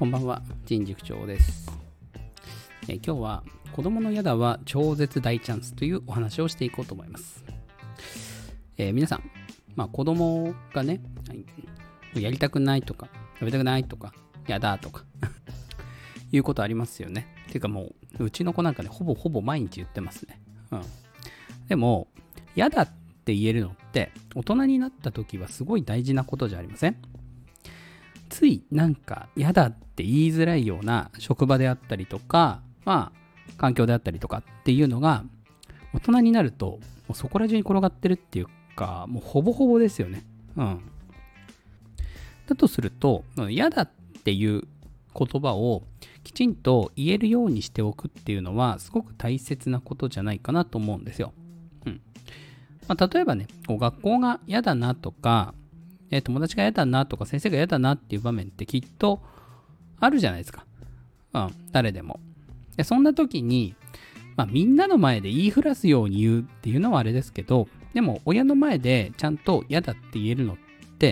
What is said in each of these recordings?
こんばんは、陳塾長です。今日は子供のやだは超絶大チャンスというお話をしていこうと思います。皆さん、子供がね、やりたくないとか、食べたくないとか、やだとかいうことありますよね。ていうかもう、うちの子なんかね、ほぼ毎日言ってますね。でも、やだって言えるのって、大人になった時はすごい大事なことじゃありません？ついなんかやだって言いづらいような職場であったりとか、環境であったりとかっていうのが、大人になると、もうそこら中に転がってるっていうか、もうほぼほぼですよね。だとすると、やだっていう言葉をきちんと言えるようにしておくっていうのは、すごく大切なことじゃないかなと思うんですよ。例えばね、学校が嫌だなとか、友達が嫌だなとか先生が嫌だなっていう場面ってきっとあるじゃないですか。誰でも。でそんな時に、みんなの前で言いふらすように言うっていうのはあれですけど、でも親の前でちゃんと嫌だって言えるのって、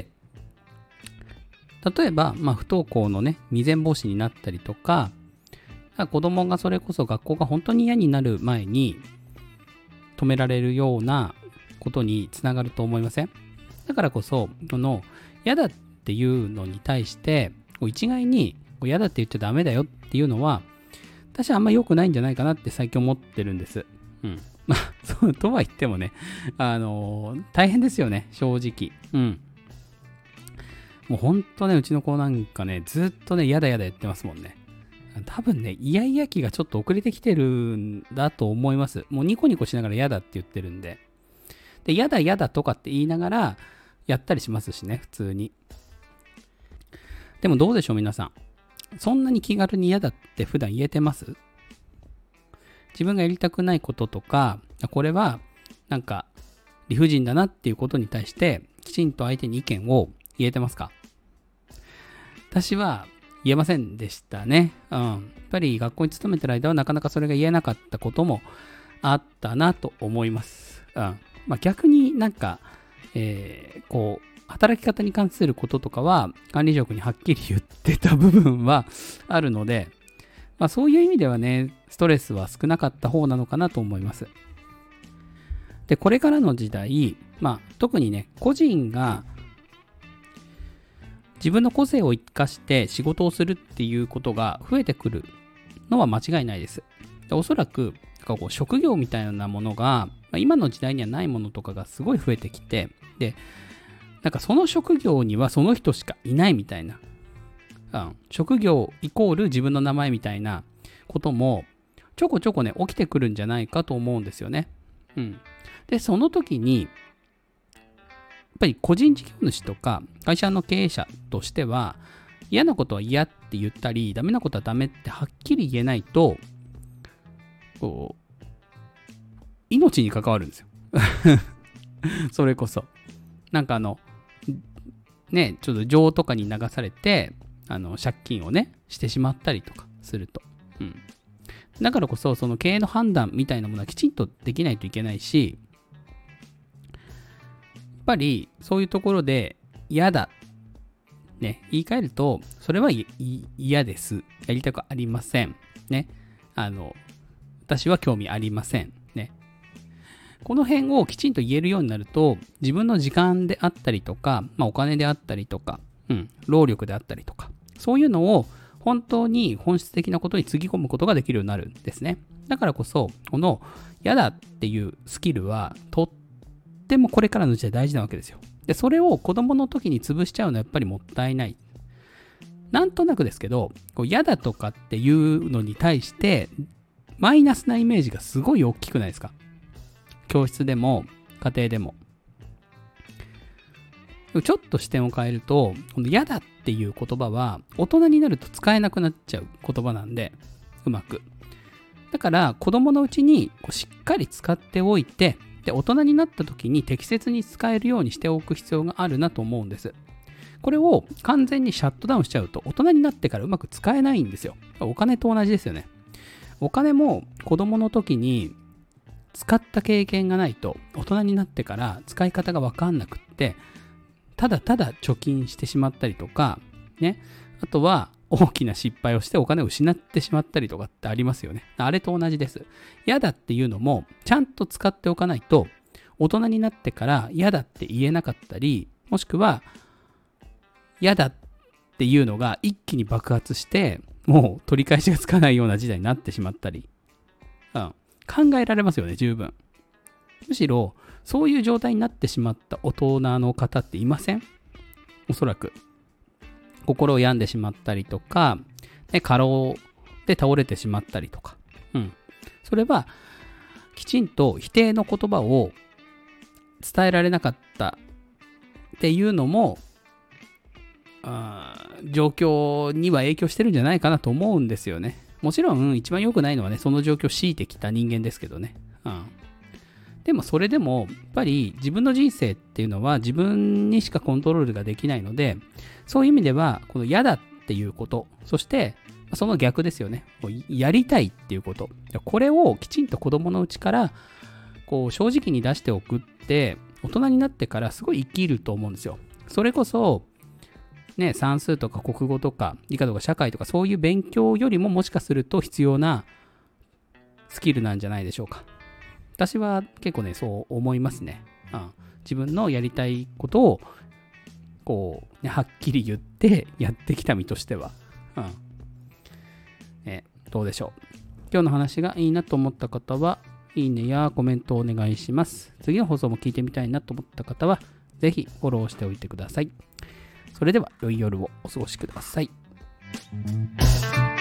例えば、不登校のね、未然防止になったりとか、子供がそれこそ学校が本当に嫌になる前に止められるようなことにつながると思いません？だからこそ、嫌だっていうのに対して、一概に嫌だって言っちゃダメだよっていうのは、私はあんま良くないんじゃないかなって最近思ってるんです。そうとは言ってもね、大変ですよね、正直。もうほんとね、うちの子なんかね、ずっとね、嫌だ言ってますもんね。多分ね、イヤイヤ期がちょっと遅れてきてるんだと思います。もうニコニコしながら嫌だって言ってるんで。で、嫌だとかって言いながらやったりしますしね、普通に。でもどうでしょう、皆さん。そんなに気軽に嫌だって普段言えてます？自分がやりたくないこととか、これはなんか理不尽だなっていうことに対してきちんと相手に意見を言えてますか？私は言えませんでしたね。やっぱり学校に勤めてる間はなかなかそれが言えなかったこともあったなと思います。逆になんか、働き方に関することとかは管理職にはっきり言ってた部分はあるので、そういう意味ではね、ストレスは少なかった方なのかなと思います。で、これからの時代、特にね、個人が自分の個性を生かして仕事をするっていうことが増えてくるのは間違いないです。でおそらく、職業みたいなものが、今の時代にはないものとかがすごい増えてきて、で、その職業にはその人しかいないみたいな、職業イコール自分の名前みたいなこともちょこちょこね起きてくるんじゃないかと思うんですよね。でその時にやっぱり個人事業主とか会社の経営者としては、嫌なことは嫌って言ったりダメなことはダメってはっきり言えないと、命に関わるんですよそれこそちょっと情とかに流されて借金をねしてしまったりとかすると、だからこそその経営の判断みたいなものはきちんとできないといけないし、やっぱりそういうところで嫌だね言い換えると、それは嫌です、やりたくありませんね、私は興味ありませんね。この辺をきちんと言えるようになると、自分の時間であったりとか、お金であったりとか、労力であったりとか、そういうのを本当に本質的なことにつぎ込むことができるようになるんですね。だからこそ、この嫌だっていうスキルはとってもこれからの時代大事なわけですよ。で、それを子供の時に潰しちゃうのはやっぱりもったいない。なんとなくですけど、嫌だとかっていうのに対して、マイナスなイメージがすごい大きくないですか？教室でも家庭でも。ちょっと視点を変えると、嫌だっていう言葉は大人になると使えなくなっちゃう言葉なんで、うまく。だから子供のうちにしっかり使っておいて、で大人になった時に適切に使えるようにしておく必要があるなと思うんです。これを完全にシャットダウンしちゃうと、大人になってからうまく使えないんですよ。お金と同じですよね。お金も子供の時に使った経験がないと、大人になってから使い方が分かんなくって、ただただ貯金してしまったりとか、ね。あとは大きな失敗をしてお金を失ってしまったりとかってありますよね。あれと同じです。嫌だっていうのもちゃんと使っておかないと、大人になってから嫌だって言えなかったり、もしくは嫌だっていうのが一気に爆発して、もう取り返しがつかないような事態になってしまったり、考えられますよね、十分。むしろそういう状態になってしまった大人の方っていません？おそらく心を病んでしまったりとか、過労で倒れてしまったりとか、それはきちんと否定の言葉を伝えられなかったっていうのも状況には影響してるんじゃないかなと思うんですよね。もちろん一番良くないのはね、その状況を強いてきた人間ですけどね。でもそれでもやっぱり自分の人生っていうのは自分にしかコントロールができないので、そういう意味ではこの嫌だっていうこと、そしてその逆ですよね、やりたいっていうこと、これをきちんと子供のうちからこう正直に出しておくって、大人になってからすごい生きると思うんですよ。それこそね、算数とか国語とか理科とか社会とかそういう勉強よりももしかすると必要なスキルなんじゃないでしょうか。私は結構ね、そう思いますね。自分のやりたいことをこう、はっきり言ってやってきた身としては、どうでしょう。今日の話がいいなと思った方はいいねやコメントをお願いします。次の放送も聞いてみたいなと思った方はぜひフォローしておいてください。それでは良い夜をお過ごしください。